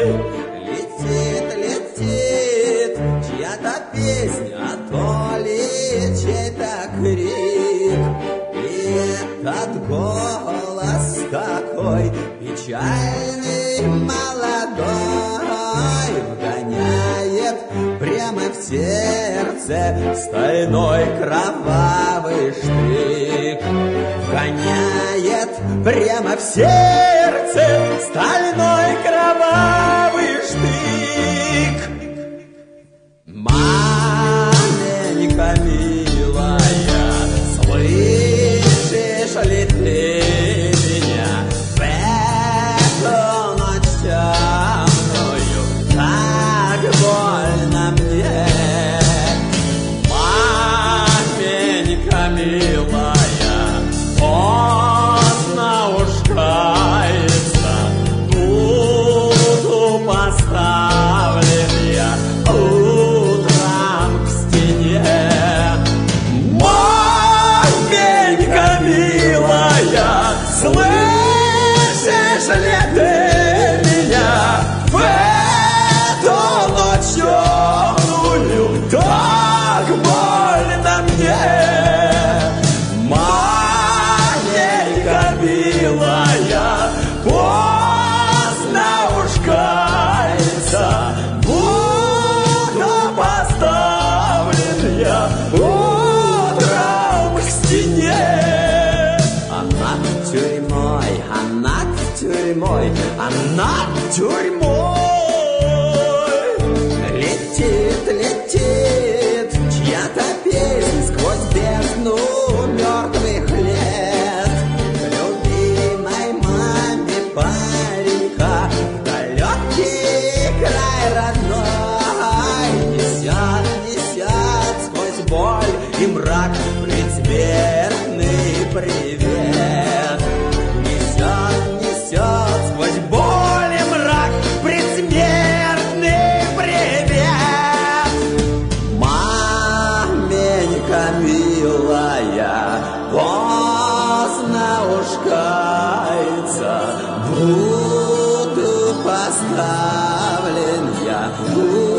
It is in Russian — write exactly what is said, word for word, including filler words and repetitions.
Летит, летит чья-то песня, то ли чей-то крик. И этот голос такой печальный, молодой, вгоняет прямо в сердце стальной кровавый штык. Вгоняет прямо в сердце стальной кровавый штык. Маменька милая, слышишь ли ты меня в эту ночь темную? Так больно мне. Маменька милая, поздно уж каяться, буду поставлен я утром к стене. Маменька милая, слышишь ли ты меня в эту ночь темную? Так больно мне. Маменька милая, поздно уж каяться, буду поставлен я утром к стене. А над тюрьмой, а над тюрьмой, а над тюрьмой летит, летит чья-то песнь сквозь бездну мертвых лет. К любимой маме паренька в далекий край родной несет, несет сквозь боль и мрак предсмертный привет. Несет, несет сквозь боль и мрак предсмертный привет. Маменька милая, поздно уж каяться, буду поставлен я